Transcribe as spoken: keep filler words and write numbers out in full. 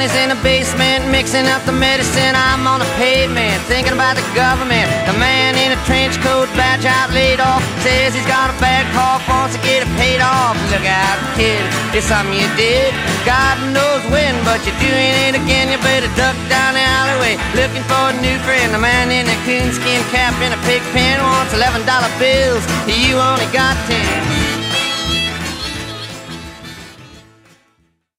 Johnny's in the basement mixing up the medicine. I'm on the pavement thinking about the government. The man in a trench coat, badge out, laid off, says he's got a bad cough, wants to get it paid off. Look out, kid, it's something you did. God knows when, but you're doing it again. You better duck down the alleyway looking for a new friend. The man in a coonskin cap and a pig pen wants eleven dollar bills. You only got ten.